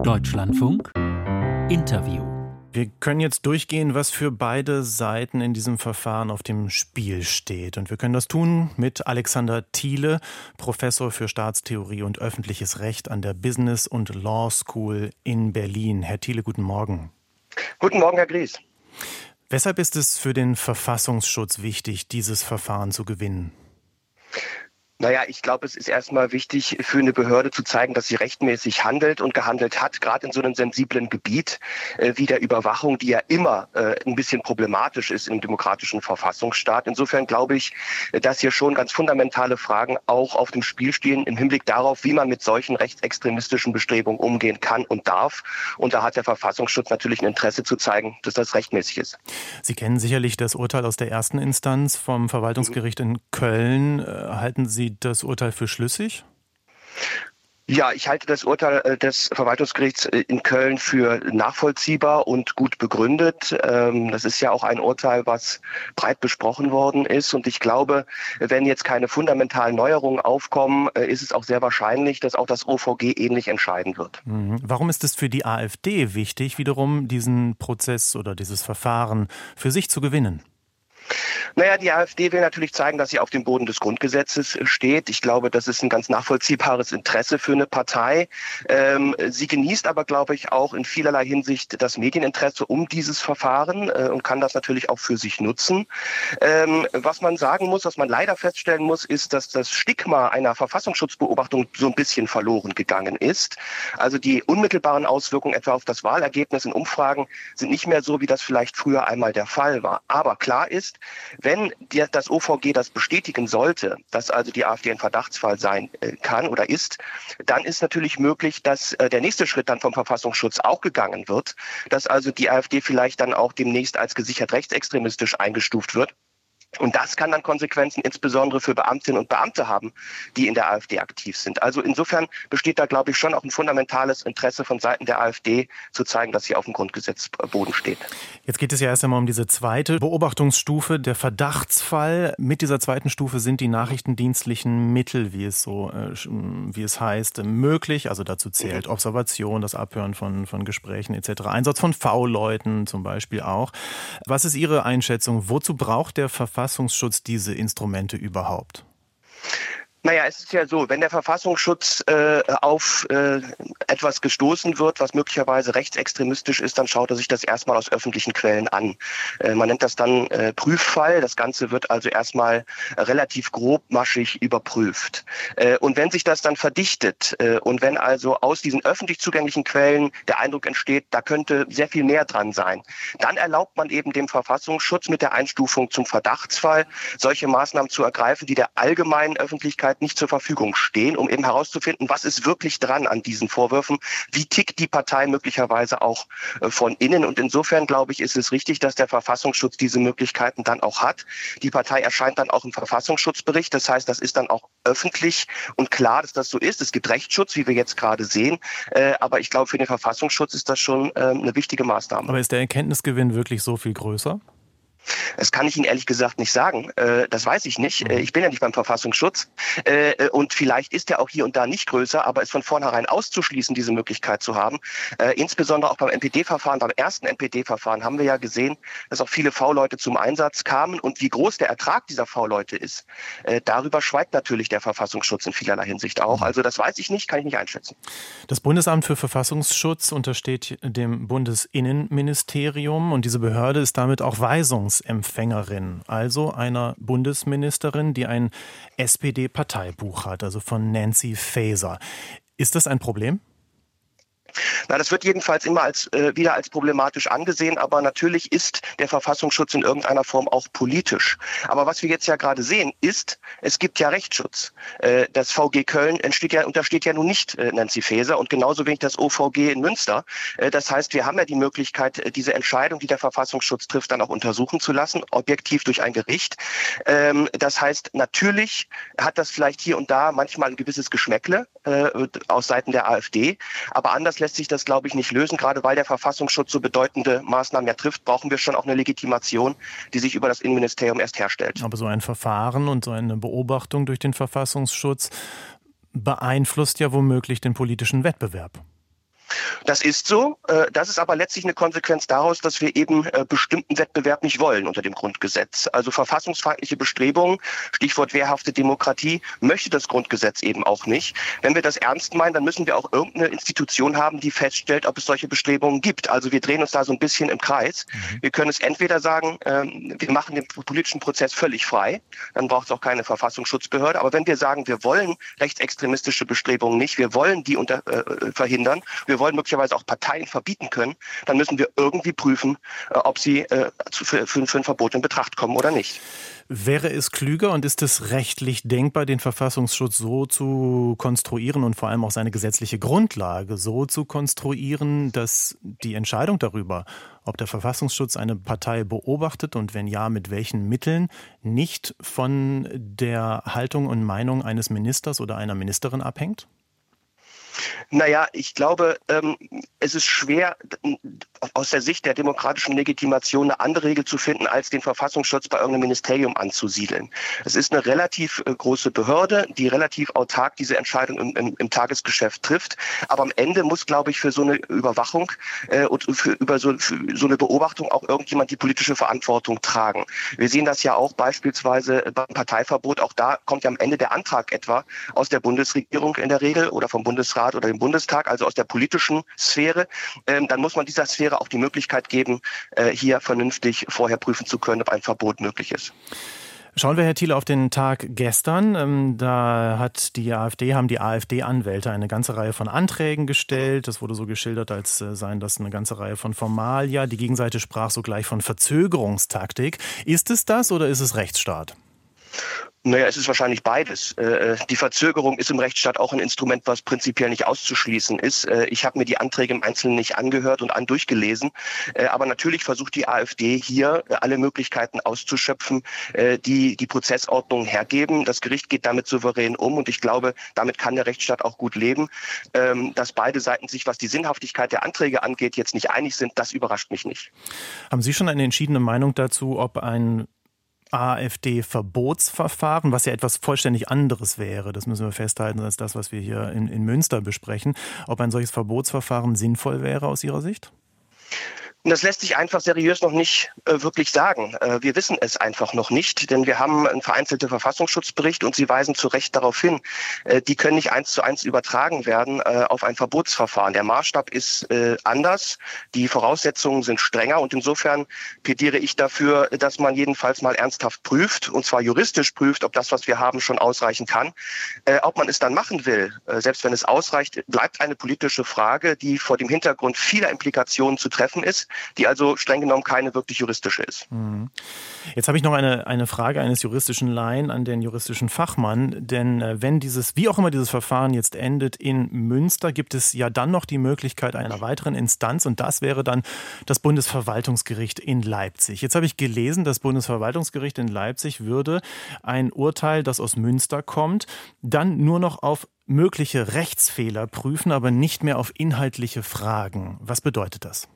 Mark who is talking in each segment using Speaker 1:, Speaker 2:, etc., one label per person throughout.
Speaker 1: Deutschlandfunk Interview.
Speaker 2: Wir können jetzt durchgehen, was für beide Seiten in diesem Verfahren auf dem Spiel steht. Und wir können das tun mit Alexander Thiele, Professor für Staatstheorie und öffentliches Recht an der Business und Law School in Berlin. Herr Thiele, guten Morgen.
Speaker 3: Guten Morgen, Herr Gries.
Speaker 2: Weshalb ist es für den Verfassungsschutz wichtig, dieses Verfahren zu gewinnen?
Speaker 3: Naja, ich glaube, es ist erstmal wichtig für eine Behörde zu zeigen, dass sie rechtmäßig handelt und gehandelt hat, gerade in so einem sensiblen Gebiet wie der Überwachung, die ja immer ein bisschen problematisch ist im demokratischen Verfassungsstaat. Insofern glaube ich, dass hier schon ganz fundamentale Fragen auch auf dem Spiel stehen im Hinblick darauf, wie man mit solchen rechtsextremistischen Bestrebungen umgehen kann und darf. Und da hat der Verfassungsschutz natürlich ein Interesse zu zeigen, dass das rechtmäßig ist.
Speaker 2: Sie kennen sicherlich das Urteil aus der ersten Instanz vom Verwaltungsgericht in Köln. Halten Sie das Urteil für schlüssig?
Speaker 3: Ja, ich halte das Urteil des Verwaltungsgerichts in Köln für nachvollziehbar und gut begründet. Das ist ja auch ein Urteil, was breit besprochen worden ist. Und ich glaube, wenn jetzt keine fundamentalen Neuerungen aufkommen, ist es auch sehr wahrscheinlich, dass auch das OVG ähnlich entscheiden wird.
Speaker 2: Warum ist es für die AfD wichtig, wiederum diesen Prozess oder dieses Verfahren für sich zu gewinnen?
Speaker 3: Naja, die AfD will natürlich zeigen, dass sie auf dem Boden des Grundgesetzes steht. Ich glaube, das ist ein ganz nachvollziehbares Interesse für eine Partei. Sie genießt aber, glaube ich, auch in vielerlei Hinsicht das Medieninteresse um dieses Verfahren und kann das natürlich auch für sich nutzen. Was man sagen muss, was man leider feststellen muss, ist, dass das Stigma einer Verfassungsschutzbeobachtung so ein bisschen verloren gegangen ist. Also die unmittelbaren Auswirkungen etwa auf das Wahlergebnis in Umfragen sind nicht mehr so, wie das vielleicht früher einmal der Fall war. Aber klar ist, wenn das OVG das bestätigen sollte, dass also die AfD ein Verdachtsfall sein kann oder ist, dann ist natürlich möglich, dass der nächste Schritt dann vom Verfassungsschutz auch gegangen wird, dass also die AfD vielleicht dann auch demnächst als gesichert rechtsextremistisch eingestuft wird. Und das kann dann Konsequenzen insbesondere für Beamtinnen und Beamte haben, die in der AfD aktiv sind. Also insofern besteht da, glaube ich, schon auch ein fundamentales Interesse von Seiten der AfD zu zeigen, dass sie auf dem Grundgesetzboden steht.
Speaker 2: Jetzt geht es ja erst einmal um diese zweite Beobachtungsstufe, der Verdachtsfall. Mit dieser zweiten Stufe sind die nachrichtendienstlichen Mittel, wie es heißt, möglich. Also dazu zählt Observation, das Abhören von Gesprächen etc., Einsatz von V-Leuten zum Beispiel auch. Was ist Ihre Einschätzung? Wozu braucht der Verfassungsschutz diese Instrumente überhaupt?
Speaker 3: Naja, es ist ja so, wenn der Verfassungsschutz auf etwas gestoßen wird, was möglicherweise rechtsextremistisch ist, dann schaut er sich das erstmal aus öffentlichen Quellen an. Man nennt das dann Prüffall. Das Ganze wird also erstmal relativ grobmaschig überprüft. Und wenn sich das dann verdichtet und wenn also aus diesen öffentlich zugänglichen Quellen der Eindruck entsteht, da könnte sehr viel mehr dran sein, dann erlaubt man eben dem Verfassungsschutz mit der Einstufung zum Verdachtsfall solche Maßnahmen zu ergreifen, die der allgemeinen Öffentlichkeit nicht zur Verfügung stehen, um eben herauszufinden, was ist wirklich dran an diesen Vorwürfen, wie tickt die Partei möglicherweise auch von innen. Und insofern, glaube ich, ist es richtig, dass der Verfassungsschutz diese Möglichkeiten dann auch hat. Die Partei erscheint dann auch im Verfassungsschutzbericht. Das heißt, das ist dann auch öffentlich und klar, dass das so ist. Es gibt Rechtsschutz, wie wir jetzt gerade sehen. Aber ich glaube, für den Verfassungsschutz ist das schon eine wichtige Maßnahme.
Speaker 2: Aber ist der Erkenntnisgewinn wirklich so viel größer?
Speaker 3: Das kann ich Ihnen ehrlich gesagt nicht sagen. Das weiß ich nicht. Ich bin ja nicht beim Verfassungsschutz. Und vielleicht ist er auch hier und da nicht größer, aber es von vornherein auszuschließen, diese Möglichkeit zu haben. Insbesondere auch beim NPD-Verfahren, beim ersten NPD-Verfahren haben wir ja gesehen, dass auch viele V-Leute zum Einsatz kamen. Und wie groß der Ertrag dieser V-Leute ist, darüber schweigt natürlich der Verfassungsschutz in vielerlei Hinsicht auch. Also das weiß ich nicht, kann ich nicht einschätzen.
Speaker 2: Das Bundesamt für Verfassungsschutz untersteht dem Bundesinnenministerium und diese Behörde ist damit auch Weisungsempfängerin, also einer Bundesministerin, die ein SPD-Parteibuch hat, also von Nancy Faeser. Ist das ein Problem?
Speaker 3: Na, das wird jedenfalls immer wieder als problematisch angesehen, aber natürlich ist der Verfassungsschutz in irgendeiner Form auch politisch. Aber was wir jetzt ja gerade sehen, ist, es gibt ja Rechtsschutz. Das VG Köln untersteht ja nun nicht Nancy Faeser und genauso wenig das OVG in Münster. Das heißt, wir haben ja die Möglichkeit, diese Entscheidung, die der Verfassungsschutz trifft, dann auch untersuchen zu lassen, objektiv durch ein Gericht. Das heißt, natürlich hat das vielleicht hier und da manchmal ein gewisses Geschmäckle aus Seiten der AfD, aber anders lässt sich das, glaube ich, nicht lösen. Gerade weil der Verfassungsschutz so bedeutende Maßnahmen ja trifft, brauchen wir schon auch eine Legitimation, die sich über das Innenministerium erst herstellt.
Speaker 2: Aber so ein Verfahren und so eine Beobachtung durch den Verfassungsschutz beeinflusst ja womöglich den politischen Wettbewerb.
Speaker 3: Das ist so. Das ist aber letztlich eine Konsequenz daraus, dass wir eben bestimmten Wettbewerb nicht wollen unter dem Grundgesetz. Also verfassungsfeindliche Bestrebungen, Stichwort wehrhafte Demokratie, möchte das Grundgesetz eben auch nicht. Wenn wir das ernst meinen, dann müssen wir auch irgendeine Institution haben, die feststellt, ob es solche Bestrebungen gibt. Also wir drehen uns da so ein bisschen im Kreis. Wir können es entweder sagen, wir machen den politischen Prozess völlig frei, dann braucht es auch keine Verfassungsschutzbehörde. Aber wenn wir sagen, wir wollen rechtsextremistische Bestrebungen nicht, wir wollen die verhindern, wir wollen möglicherweise auch Parteien verbieten können, dann müssen wir irgendwie prüfen, ob sie für ein Verbot in Betracht kommen oder nicht.
Speaker 2: Wäre es klüger und ist es rechtlich denkbar, den Verfassungsschutz so zu konstruieren und vor allem auch seine gesetzliche Grundlage so zu konstruieren, dass die Entscheidung darüber, ob der Verfassungsschutz eine Partei beobachtet und wenn ja, mit welchen Mitteln, nicht von der Haltung und Meinung eines Ministers oder einer Ministerin abhängt?
Speaker 3: Naja, ich glaube, es ist schwer, aus der Sicht der demokratischen Legitimation eine andere Regel zu finden, als den Verfassungsschutz bei irgendeinem Ministerium anzusiedeln. Es ist eine relativ große Behörde, die relativ autark diese Entscheidung im Tagesgeschäft trifft. Aber am Ende muss, glaube ich, für so eine Überwachung und für so eine Beobachtung auch irgendjemand die politische Verantwortung tragen. Wir sehen das ja auch beispielsweise beim Parteiverbot. Auch da kommt ja am Ende der Antrag etwa aus der Bundesregierung in der Regel oder vom Bundesrat oder dem Bundestag, also aus der politischen Sphäre. Dann muss man dieser Sphäre auch die Möglichkeit geben, hier vernünftig vorher prüfen zu können, ob ein Verbot möglich ist.
Speaker 2: Schauen wir, Herr Thiele, auf den Tag gestern. Da haben die AfD-Anwälte eine ganze Reihe von Anträgen gestellt. Das wurde so geschildert, als seien das eine ganze Reihe von Formalia. Die Gegenseite sprach sogleich von Verzögerungstaktik. Ist es das oder ist es Rechtsstaat?
Speaker 3: Naja, es ist wahrscheinlich beides. Die Verzögerung ist im Rechtsstaat auch ein Instrument, was prinzipiell nicht auszuschließen ist. Ich habe mir die Anträge im Einzelnen nicht angehört und durchgelesen. Aber natürlich versucht die AfD hier alle Möglichkeiten auszuschöpfen, die die Prozessordnung hergeben. Das Gericht geht damit souverän um und ich glaube, damit kann der Rechtsstaat auch gut leben. Dass beide Seiten sich, was die Sinnhaftigkeit der Anträge angeht, jetzt nicht einig sind, das überrascht mich nicht.
Speaker 2: Haben Sie schon eine entschiedene Meinung dazu, ob ein AfD-Verbotsverfahren, was ja etwas vollständig anderes wäre, das müssen wir festhalten, als das, was wir hier in Münster besprechen, ob ein solches Verbotsverfahren sinnvoll wäre aus Ihrer Sicht?
Speaker 3: Das lässt sich einfach seriös noch nicht wirklich sagen. Wir wissen es einfach noch nicht, denn wir haben einen vereinzelten Verfassungsschutzbericht und Sie weisen zu Recht darauf hin, die können nicht 1:1 übertragen werden auf ein Verbotsverfahren. Der Maßstab ist anders, die Voraussetzungen sind strenger und insofern plädiere ich dafür, dass man jedenfalls mal ernsthaft prüft, und zwar juristisch prüft, ob das, was wir haben, schon ausreichen kann. Ob man es dann machen will, selbst wenn es ausreicht, bleibt eine politische Frage, die vor dem Hintergrund vieler Implikationen zu treffen ist, die also streng genommen keine wirklich juristische ist.
Speaker 2: Jetzt habe ich noch eine Frage eines juristischen Laien an den juristischen Fachmann, denn wenn wie auch immer dieses Verfahren jetzt endet in Münster, gibt es ja dann noch die Möglichkeit einer weiteren Instanz und das wäre dann das Bundesverwaltungsgericht in Leipzig. Jetzt habe ich gelesen, das Bundesverwaltungsgericht in Leipzig würde ein Urteil, das aus Münster kommt, dann nur noch auf mögliche Rechtsfehler prüfen, aber nicht mehr auf inhaltliche Fragen. Was bedeutet das?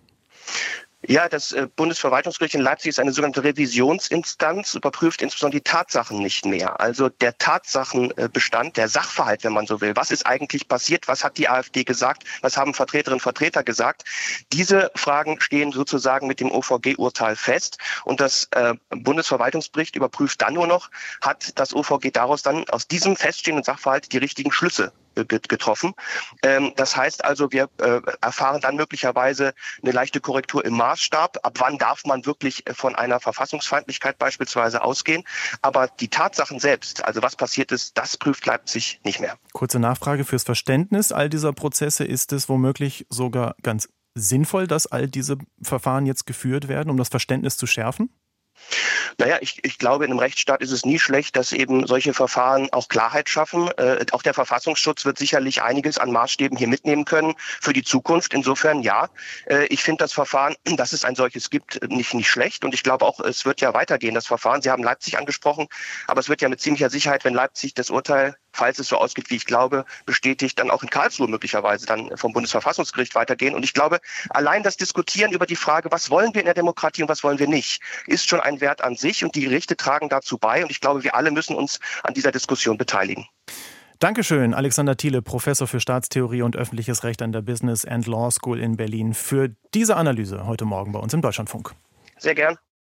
Speaker 3: Ja, das Bundesverwaltungsgericht in Leipzig ist eine sogenannte Revisionsinstanz, überprüft insbesondere die Tatsachen nicht mehr. Also der Tatsachenbestand, der Sachverhalt, wenn man so will. Was ist eigentlich passiert? Was hat die AfD gesagt? Was haben Vertreterinnen und Vertreter gesagt? Diese Fragen stehen sozusagen mit dem OVG-Urteil fest. Und das Bundesverwaltungsgericht überprüft dann nur noch, hat das OVG daraus dann aus diesem feststehenden Sachverhalt die richtigen Schlüsse getroffen. Das heißt also, wir erfahren dann möglicherweise eine leichte Korrektur im Maßstab. Ab wann darf man wirklich von einer Verfassungsfeindlichkeit beispielsweise ausgehen? Aber die Tatsachen selbst, also was passiert ist, das prüft Leipzig nicht mehr.
Speaker 2: Kurze Nachfrage fürs Verständnis all dieser Prozesse. Ist es womöglich sogar ganz sinnvoll, dass all diese Verfahren jetzt geführt werden, um das Verständnis zu schärfen?
Speaker 3: Naja, ich glaube, in einem Rechtsstaat ist es nie schlecht, dass eben solche Verfahren auch Klarheit schaffen. Auch der Verfassungsschutz wird sicherlich einiges an Maßstäben hier mitnehmen können für die Zukunft. Insofern ja, ich finde das Verfahren, dass es ein solches gibt, nicht schlecht. Und ich glaube auch, es wird ja weitergehen, das Verfahren. Sie haben Leipzig angesprochen, aber es wird ja mit ziemlicher Sicherheit, wenn Leipzig das Urteil, falls es so ausgeht, wie ich glaube, bestätigt, dann auch in Karlsruhe möglicherweise dann vom Bundesverfassungsgericht weitergehen. Und ich glaube, allein das Diskutieren über die Frage, was wollen wir in der Demokratie und was wollen wir nicht, ist schon ein Wert an sich und die Gerichte tragen dazu bei. Und ich glaube, wir alle müssen uns an dieser Diskussion beteiligen.
Speaker 2: Dankeschön, Alexander Thiele, Professor für Staatstheorie und öffentliches Recht an der Business and Law School in Berlin, für diese Analyse heute Morgen bei uns im Deutschlandfunk.
Speaker 3: Sehr gern.